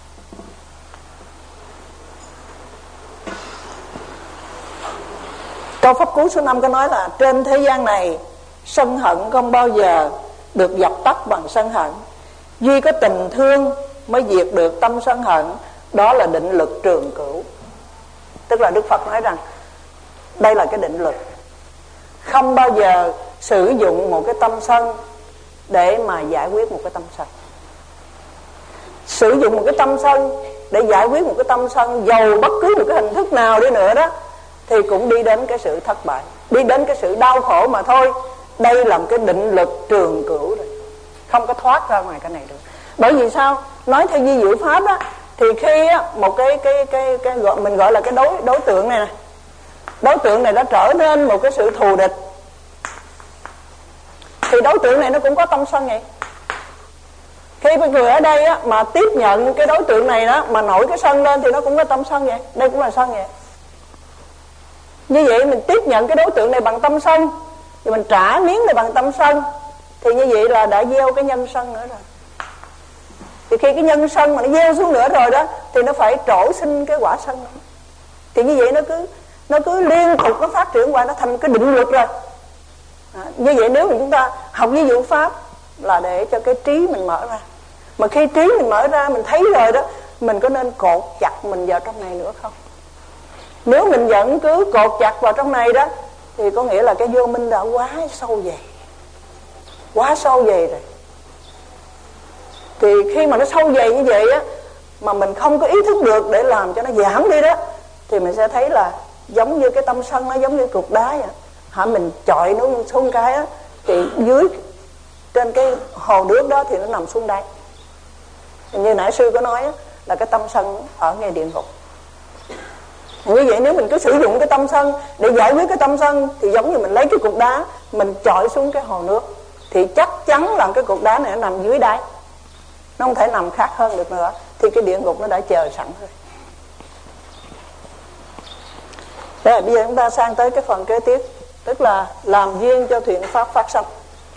Câu pháp cú số 5 có nói là trên thế gian này sân hận không bao giờ được dập tắt bằng sân hận. Duy có tình thương mới diệt được tâm sân hận. Đó là định lực trường cửu. Tức là Đức Phật nói rằng đây là cái định lực. Không bao giờ sử dụng một cái tâm sân để mà giải quyết một cái tâm sân. Sử dụng một cái tâm sân để giải quyết một cái tâm sân, dầu bất cứ một cái hình thức nào đi nữa đó, thì cũng đi đến cái sự thất bại, đi đến cái sự đau khổ mà thôi. Đây là một cái định lực trường cửu rồi, không có thoát ra ngoài cái này được. Bởi vì sao? Nói theo di diệu pháp đó, thì khi á, một cái mình gọi là cái đối tượng này nè, đối tượng này đã trở nên một cái sự thù địch, thì đối tượng này nó cũng có tâm sân vậy. Khi một người ở đây á, mà tiếp nhận cái đối tượng này đó, mà nổi cái sân lên thì nó cũng có tâm sân vậy. Đây cũng là sân vậy. Như vậy mình tiếp nhận cái đối tượng này bằng tâm sân, thì mình trả miếng này bằng tâm sân, thì như vậy là đã gieo cái nhân sân nữa rồi. Thì khi cái nhân sân mà nó gieo xuống nữa rồi đó, thì nó phải trổ sinh cái quả sân nữa. Thì như vậy nó cứ liên tục nó phát triển qua, nó thành cái định luật rồi. Như vậy nếu mà chúng ta học với diệu pháp là để cho cái trí mình mở ra. Mà khi trí mình mở ra, mình thấy rồi đó, mình có nên cột chặt mình vào trong này nữa không? Nếu mình vẫn cứ cột chặt vào trong này đó, thì có nghĩa là cái vô minh đã quá sâu dày. Quá sâu dày rồi. Thì khi mà nó sâu dày như vậy á, mà mình không có ý thức được để làm cho nó giảm đi đó, thì mình sẽ thấy là giống như cái tâm sân, nó giống như cục đá vậy. Mình chọi nó xuống cái á, thì dưới trên cái hồ nước đó thì nó nằm xuống đây. Như nãy sư có nói á, là cái tâm sân ở ngay địa ngục. Như vậy nếu mình cứ sử dụng cái tâm sân để giải quyết cái tâm sân, thì giống như mình lấy cái cục đá mình chọi xuống cái hồ nước, thì chắc chắn là cái cục đá này nó nằm dưới đáy, nó không thể nằm khác hơn được nữa. Thì cái địa ngục nó đã chờ sẵn rồi. Rồi bây giờ chúng ta sang tới cái phần kế tiếp, tức là làm duyên cho thiện pháp phát sanh.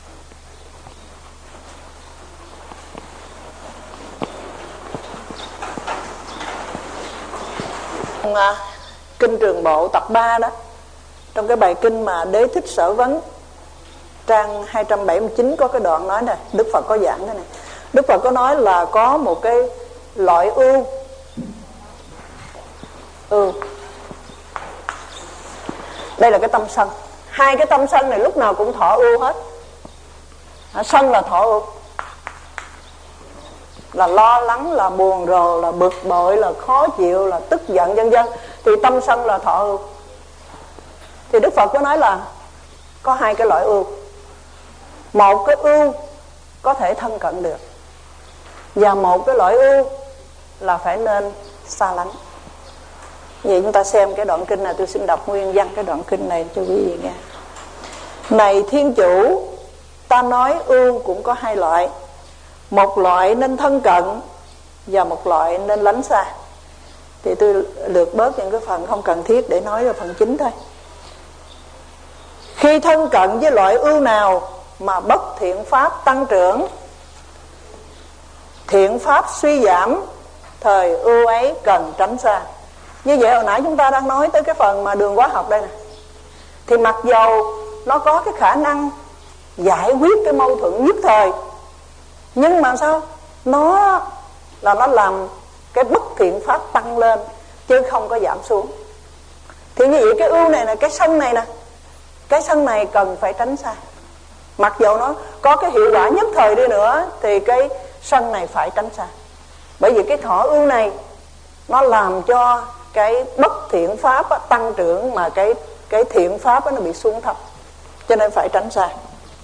Kinh Trường Bộ tập 3 đó, trong cái bài kinh mà Đế Thích Sở Vấn trang 279 có cái đoạn nói này, Đức Phật có giảng thế này. Đức Phật có nói là có một cái loại ưu. Đây là cái tâm sân. Hai cái tâm sân này lúc nào cũng thọ ưu hết. Sân là thọ ưu, là lo lắng, là buồn rầu, là bực bội, là khó chịu, là tức giận vân vân. Thì tâm sân là thọ ưu. Thì Đức Phật có nói là có hai cái loại ưu. Một cái ưu có thể thân cận được, và một cái loại ưu là phải nên xa lánh. Vậy chúng ta xem cái đoạn kinh này, tôi xin đọc nguyên văn cái đoạn kinh này cho quý vị nghe. Này Thiên Chủ, ta nói ưu cũng có hai loại. Một loại nên thân cận, và một loại nên lánh xa. Thì tôi lược bớt những cái phần không cần thiết để nói vào phần chính thôi. Khi thân cận với loại ưu nào mà bất thiện pháp tăng trưởng, thiện pháp suy giảm, thời ưu ấy cần tránh xa. Như vậy hồi nãy chúng ta đang nói tới cái phần mà đường hóa học đây nè. Thì mặc dầu nó có cái khả năng giải quyết cái mâu thuẫn nhất thời, nhưng mà sao? Nó làm cái bất thiện pháp tăng lên, chứ không có giảm xuống. Thì như vậy cái ưu này là cái sân này nè, cái sân này cần phải tránh xa. Mặc dầu nó có cái hiệu quả nhất thời đi nữa, thì cái sân này phải tránh xa. Bởi vì cái thọ ưu này nó làm cho cái bất thiện pháp tăng trưởng, mà cái thiện pháp nó bị xuống thấp, cho nên phải tránh xa.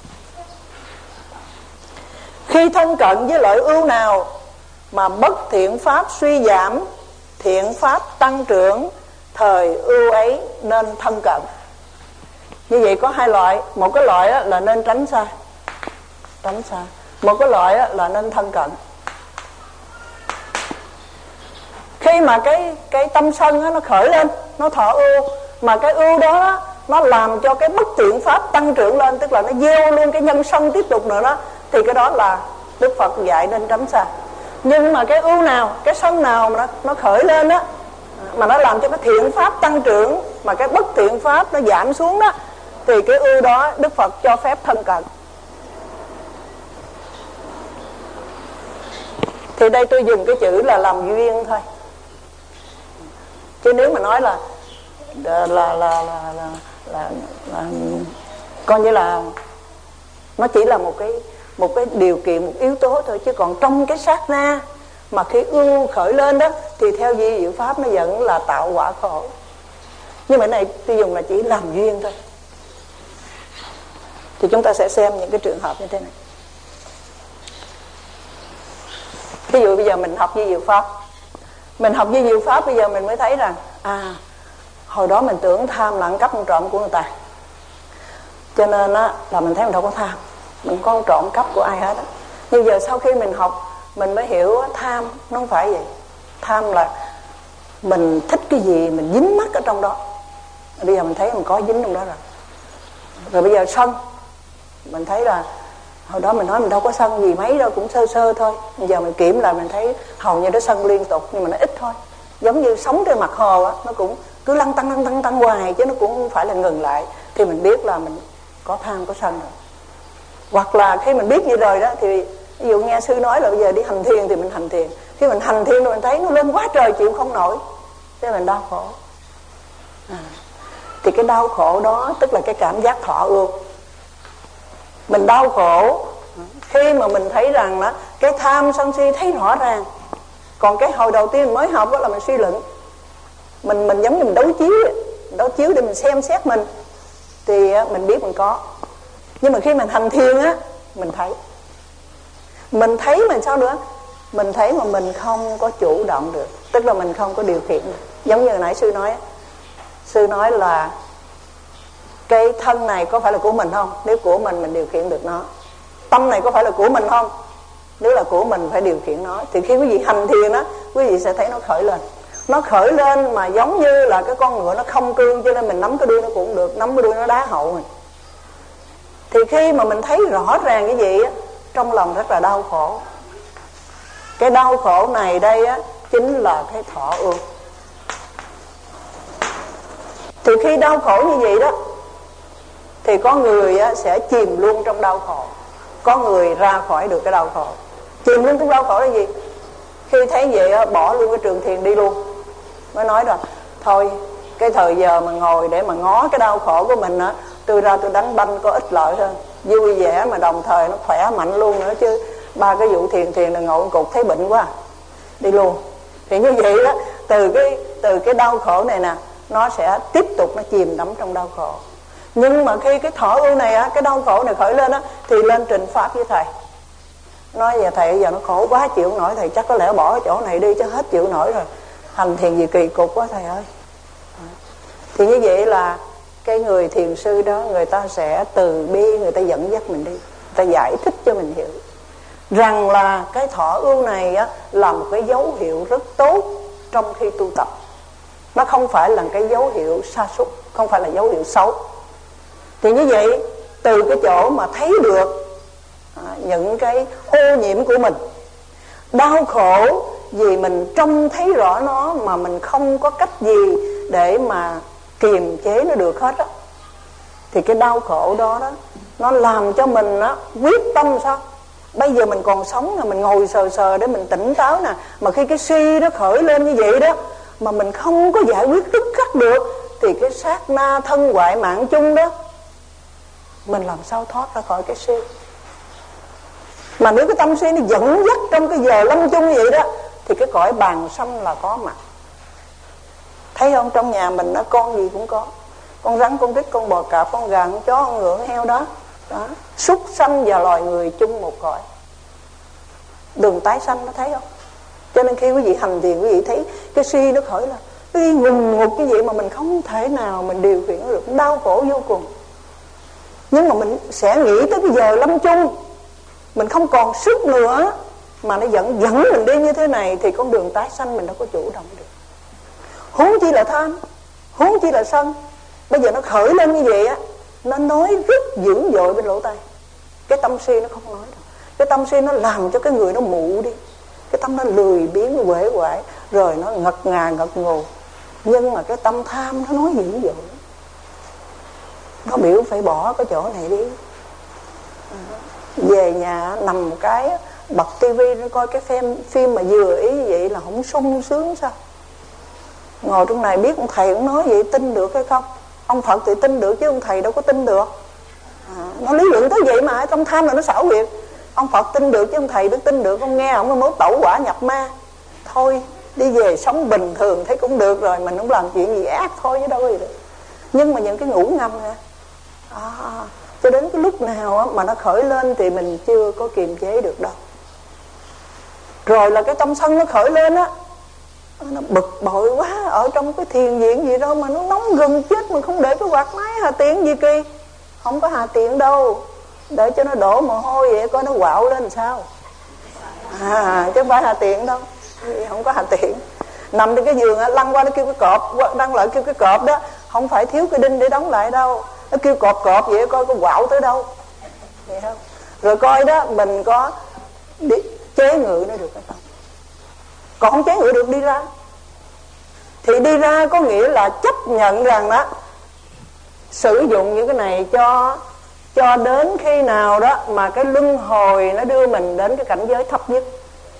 Khi thân cận với loại ưu nào mà bất thiện pháp suy giảm, thiện pháp tăng trưởng, thời ưu ấy nên thân cận. Như vậy có hai loại. Một cái loại là nên tránh xa, một cái loại là nên thân cận. Khi mà cái tâm sân nó khởi lên, nó thọ ưu, mà cái ưu đó nó làm cho cái bất thiện pháp tăng trưởng lên, tức là nó gieo luôn cái nhân sân tiếp tục nữa đó, thì cái đó là Đức Phật dạy nên tránh xa. Nhưng mà cái ưu nào, cái sân nào mà nó khởi lên á, mà nó làm cho cái thiện pháp tăng trưởng, mà cái bất thiện pháp nó giảm xuống đó, thì cái ưu đó Đức Phật cho phép thân cận. Thì đây tôi dùng cái chữ là làm duyên thôi, chứ nếu mà nói là coi như là nó chỉ là một cái điều kiện, một yếu tố thôi. Chứ còn trong cái sát na mà khi ưu khởi lên đó, thì theo di diệu pháp nó vẫn là tạo quả khổ. Nhưng mà cái này tôi dùng là chỉ làm duyên thôi. Thì chúng ta sẽ xem những cái trường hợp như thế này. Ví dụ bây giờ mình học di diệu pháp, bây giờ mình mới thấy rằng hồi đó mình tưởng tham là ăn cắp ăn trộm của người ta, cho nên là mình thấy mình đâu có tham, mình không có trộm cắp của ai hết á. Nhưng giờ sau khi mình học mình mới hiểu tham nó không phải vậy. Tham là mình thích cái gì mình dính mắc ở trong đó. Bây giờ mình thấy mình có dính trong đó rồi. Rồi bây giờ sân, mình thấy là hồi đó mình nói mình đâu có sân gì mấy đâu, cũng sơ sơ thôi. Bây giờ mình kiểm lại mình thấy hầu như nó sân liên tục, nhưng mà nó ít thôi. Giống như sống trên mặt hồ á, nó cũng cứ lăn tăng hoài, chứ nó cũng không phải là ngừng lại. Thì mình biết là mình có tham có sân rồi. Hoặc là khi mình biết như rồi đó, thì ví dụ nghe sư nói là bây giờ đi hành thiền thì mình hành thiền. Khi mình hành thiền rồi mình thấy nó lên quá trời chịu không nổi, thế mình đau khổ. Thì cái đau khổ đó tức là cái cảm giác thọ ương. Mình đau khổ khi mà mình thấy rằng đó, cái tham sân si thấy rõ ràng. Còn cái hồi đầu tiên mình mới học đó là mình suy luận, mình giống như mình đấu chiếu để mình xem xét mình, thì mình biết mình có. Nhưng mà khi mình hành thiền á, mình thấy mình sao nữa, mình thấy mà mình không có chủ động được, tức là mình không có điều khiển được. Giống như hồi nãy sư nói là cái thân này có phải là của mình không? Nếu của mình điều khiển được nó. Tâm này có phải là của mình không? Nếu là của mình phải điều khiển nó. Thì khi quý vị hành thiền đó, quý vị sẽ thấy nó khởi lên. Nó khởi lên mà giống như là cái con ngựa nó không cương, cho nên mình nắm cái đuôi nó cũng được, nắm cái đuôi nó đá hậu mình. Thì khi mà mình thấy rõ ràng cái gì á, trong lòng rất là đau khổ. Cái đau khổ này đây á, chính là cái thọ ương. Thì khi đau khổ như vậy đó, thì có người á, sẽ chìm luôn trong đau khổ, có người ra khỏi được cái đau khổ. Chìm luôn trong đau khổ là gì? Khi thấy vậy á, bỏ luôn cái trường thiền đi luôn. Mới nói rồi, thôi cái thời giờ mà ngồi để mà ngó cái đau khổ của mình á, tôi ra tôi đánh banh có ích lợi hơn, vui vẻ mà đồng thời nó khỏe mạnh luôn nữa chứ. Ba cái vụ thiền là ngồi cục thấy bệnh quá, đi luôn. Thì như vậy đó, từ cái đau khổ này nè, nó sẽ tiếp tục nó chìm đắm trong đau khổ. Nhưng mà khi cái thọ ưu này á, cái đau khổ này khởi lên á, thì lên trình pháp với thầy. Nói về thầy giờ nó khổ quá chịu nổi, thầy chắc có lẽ bỏ cái chỗ này đi chứ hết chịu nổi rồi. Hành thiền gì kỳ cục quá thầy ơi. Thì như vậy là cái người thiền sư đó, người ta sẽ từ bi, người ta dẫn dắt mình đi, người ta giải thích cho mình hiểu rằng là cái thọ ưu này á, là một cái dấu hiệu rất tốt trong khi tu tập. Nó không phải là cái dấu hiệu sa sút, không phải là dấu hiệu xấu. Thì như vậy, từ cái chỗ mà thấy được những cái ô nhiễm của mình, đau khổ vì mình trông thấy rõ nó mà mình không có cách gì để mà kiềm chế nó được hết á, thì cái đau khổ đó nó làm cho mình quyết tâm sao? Bây giờ mình còn sống là mình ngồi sờ để mình tỉnh táo nè, mà khi cái suy nó khởi lên như vậy đó mà mình không có giải quyết tức khắc được, thì cái sát na thân hoại mạng chung đó, mình làm sao thoát ra khỏi cái suy. Mà nếu cái tâm suy nó dẫn dắt trong cái giờ lâm chung như vậy đó, thì cái cõi bàn sanh là có mặt. Thấy không, trong nhà mình nó con gì cũng có, con rắn, con rít, con bò cạp, con gà, con chó, con ngựa, con heo đó. Súc sanh và loài người chung một cõi, đường tái sanh, nó thấy không? Cho nên khi quý vị hành thiền, quý vị thấy cái suy nó khởi lên, nó đi ngùng ngục cái gì mà mình không thể nào mình điều khiển được, đau khổ vô cùng. Nhưng mà mình sẽ nghĩ tới cái giờ lâm chung, mình không còn sức nữa, mà nó dẫn mình đi như thế này, thì con đường tái sanh mình đâu có chủ động được. Huống chi là tham, huống chi là sân. Bây giờ nó khởi lên như vậy á, nó nói rất dữ dội bên lỗ tai. Cái tâm si nó không nói đâu. Cái tâm si nó làm cho cái người nó mụ đi, cái tâm nó lười biếng, nó uể oải, rồi nó ngật ngà ngật ngù. Nhưng mà cái tâm tham nó nói dữ dội, nó biểu phải bỏ cái chỗ này đi. Về nhà nằm một cái, bật tivi nó coi cái phim mà vừa ý như vậy là không sung sướng sao? Ngồi trong này biết ông thầy cũng nói vậy, tin được hay không? Ông Phật thì tin được chứ ông thầy đâu có tin được. Nó lý luận tới vậy mà trong tham là nó xảo quyệt. Ông Phật tin được chứ ông thầy biết tin được, ông nghe ông mới mốt tẩu quả nhập ma. Thôi đi về sống bình thường thấy cũng được rồi, mình không làm chuyện gì ác thôi chứ đâu có gì được. Nhưng mà những cái ngủ ngầm nè, cho đến cái lúc nào mà nó khởi lên thì mình chưa có kiềm chế được đâu. Rồi là cái tâm sân nó khởi lên á, nó bực bội quá, ở trong cái thiền viện gì đâu mà nó nóng gần chết, mình không để cái quạt máy hà tiện gì kỳ. Không có hà tiện đâu, để cho nó đổ mồ hôi vậy coi nó quạo lên sao. Chứ không phải Hà Tiện đâu, không có Hà Tiện. Nằm trên cái giường á, lăn qua nó kêu cái cọp, lăn lại kêu cái cọp đó, không phải thiếu cái đinh để đóng lại đâu. Nó kêu cọp cọp vậy, coi có quạo tới đâu, vậy không? Rồi coi đó, mình có đi chế ngự nó được hay không. Còn không chế ngự được đi ra. Thì đi ra có nghĩa là chấp nhận rằng đó, sử dụng những cái này cho đến khi nào đó mà cái luân hồi nó đưa mình đến cái cảnh giới thấp nhất.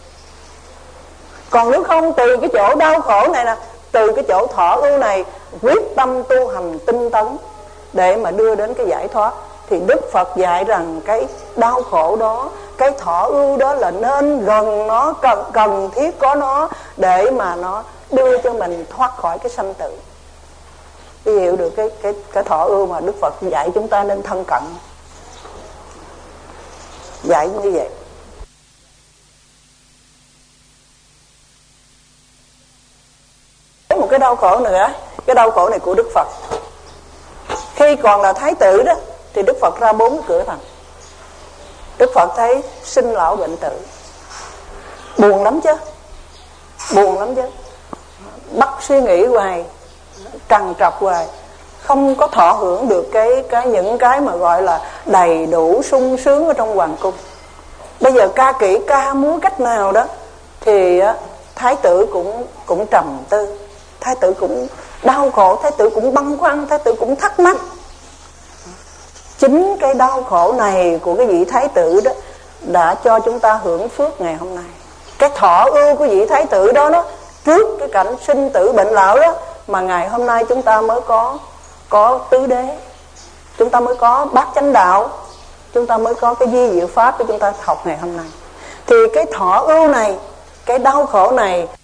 Còn nếu không, từ cái chỗ đau khổ này nè, từ cái chỗ thọ ưu này, quyết tâm tu hành tinh tấn để mà đưa đến cái giải thoát, thì Đức Phật dạy rằng cái đau khổ đó, cái thọ ưu đó là nên gần nó, cần thiết có nó để mà nó đưa cho mình thoát khỏi cái sanh tử. Đi hiểu được cái thọ ưu mà Đức Phật dạy chúng ta nên thân cận, dạy như vậy. Một cái đau khổ nữa, cái đau khổ này của Đức Phật. Khi còn là thái tử đó thì Đức Phật ra 4 cửa thành. Đức Phật thấy sinh lão bệnh tử, buồn lắm chứ, buồn lắm chứ, bắt suy nghĩ hoài, trằn trọc hoài, không có thọ hưởng được những cái mà gọi là đầy đủ sung sướng ở trong hoàng cung. Bây giờ ca kỹ ca múa cách nào đó thì thái tử cũng trầm tư, thái tử cũng đau khổ, thái tử cũng băn khoăn, thái tử cũng thắc mắc. Chính cái đau khổ này của cái vị thái tử đó đã cho chúng ta hưởng phước ngày hôm nay. Cái thọ ưu của vị thái tử đó, trước cái cảnh sinh tử bệnh lão đó mà ngày hôm nay chúng ta mới có tứ đế, chúng ta mới có bát chánh đạo, chúng ta mới có cái di diệu pháp của chúng ta học ngày hôm nay. Thì cái thọ ưu này, cái đau khổ này